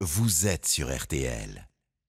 vous êtes sur RTL.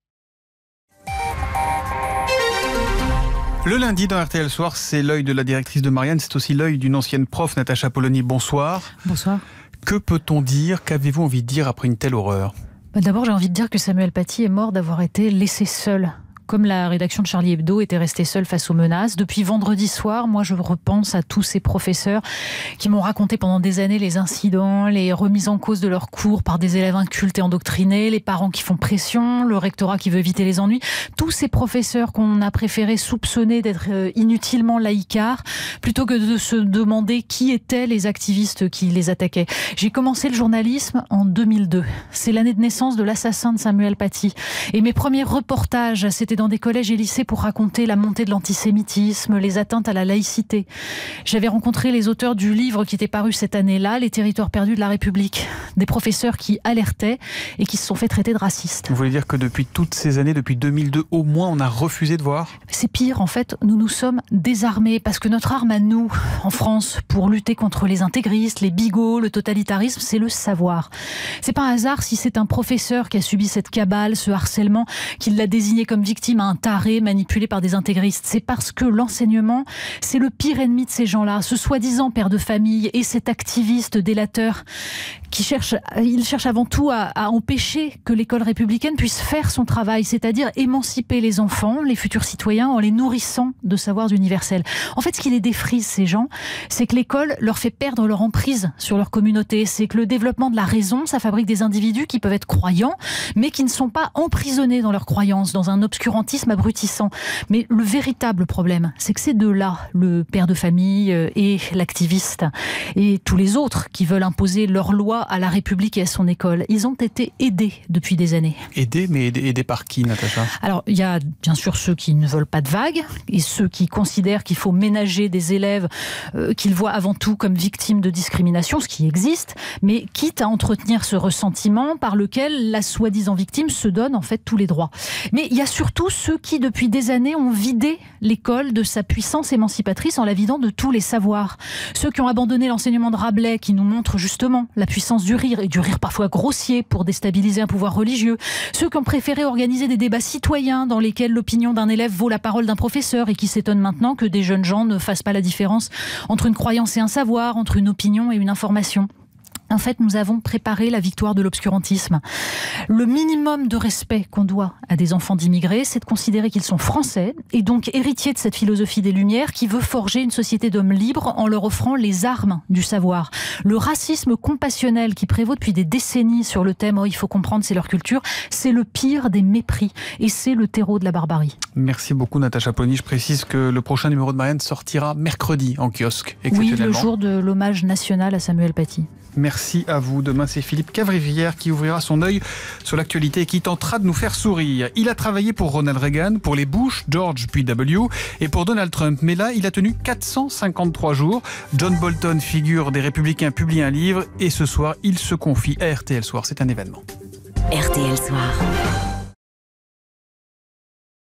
Le lundi dans RTL Soir, c'est l'œil de la directrice de Marianne, c'est aussi l'œil d'une ancienne prof, Natacha Polony. Bonsoir. Bonsoir. Que peut-on dire, qu'avez-vous envie de dire après une telle horreur ? D'abord, j'ai envie de dire que Samuel Paty est mort d'avoir été laissé seul. Comme la rédaction de Charlie Hebdo était restée seule face aux menaces. Depuis vendredi soir, moi je repense à tous ces professeurs qui m'ont raconté pendant des années les incidents, les remises en cause de leurs cours par des élèves incultes et endoctrinés, les parents qui font pression, le rectorat qui veut éviter les ennuis. Tous ces professeurs qu'on a préféré soupçonner d'être inutilement laïcards, plutôt que de se demander qui étaient les activistes qui les attaquaient. J'ai commencé le journalisme en 2002. C'est l'année de naissance de l'assassin de Samuel Paty. Et mes premiers reportages, c'était dans des collèges et lycées pour raconter la montée de l'antisémitisme, les atteintes à la laïcité. J'avais rencontré les auteurs du livre qui était paru cette année-là, Les territoires perdus de la République. Des professeurs qui alertaient et qui se sont fait traiter de racistes. Vous voulez dire que depuis toutes ces années, depuis 2002 au moins, on a refusé de voir ? C'est pire, en fait, nous nous sommes désarmés parce que notre arme à nous, en France, pour lutter contre les intégristes, les bigots, le totalitarisme, c'est le savoir. C'est pas un hasard si c'est un professeur qui a subi cette cabale, ce harcèlement, qu'il l'a désigné comme victime à un taré manipulé par des intégristes. C'est parce que l'enseignement, c'est le pire ennemi de ces gens-là, ce soi-disant père de famille et cet activiste délateur qui cherche avant tout à empêcher que l'école républicaine puisse faire son travail, c'est-à-dire émanciper les enfants, les futurs citoyens, en les nourrissant de savoirs universels. En fait, ce qui les défrise, ces gens, c'est que l'école leur fait perdre leur emprise sur leur communauté. C'est que le développement de la raison, ça fabrique des individus qui peuvent être croyants, mais qui ne sont pas emprisonnés dans leurs croyances, dans un obscurantisme abrutissant. Mais le véritable problème, c'est que ces deux-là, le père de famille et l'activiste, et tous les autres qui veulent imposer leur loi à la République et à son école, ils ont été aidés depuis des années. Aidés, mais aidés par qui, Natacha ? Alors, il y a bien sûr ceux qui ne veulent pas de vagues, et ceux qui considèrent qu'il faut ménager des élèves qu'ils voient avant tout comme victimes de discrimination, ce qui existe, mais quitte à entretenir ce ressentiment par lequel la soi-disant victime se donne en fait tous les droits. Mais il y a surtout ceux qui, depuis des années, ont vidé l'école de sa puissance émancipatrice en la vidant de tous les savoirs. Ceux qui ont abandonné l'enseignement de Rabelais, qui nous montre justement la puissance du rire, et du rire parfois grossier pour déstabiliser un pouvoir religieux. Ceux qui ont préféré organiser des débats citoyens dans lesquels l'opinion d'un élève vaut la parole d'un professeur et qui s'étonnent maintenant que des jeunes gens ne fassent pas la différence entre une croyance et un savoir, entre une opinion et une information. En fait, nous avons préparé la victoire de l'obscurantisme. Le minimum de respect qu'on doit à des enfants d'immigrés, c'est de considérer qu'ils sont français et donc héritiers de cette philosophie des Lumières qui veut forger une société d'hommes libres en leur offrant les armes du savoir. Le racisme compassionnel qui prévaut depuis des décennies sur le thème « Oh, il faut comprendre, c'est leur culture », c'est le pire des mépris et c'est le terreau de la barbarie. Merci beaucoup, Natacha Polony. Je précise que le prochain numéro de Marianne sortira mercredi en kiosque, exceptionnellement. Oui, le jour de l'hommage national à Samuel Paty. Merci à vous. Demain, c'est Philippe Cavrivière qui ouvrira son œil sur l'actualité et qui tentera de nous faire sourire. Il a travaillé pour Ronald Reagan, pour les Bush, George P.W. et pour Donald Trump. Mais là, il a tenu 453 jours. John Bolton, figure des Républicains, publie un livre et ce soir, il se confie à RTL Soir. C'est un événement. RTL Soir.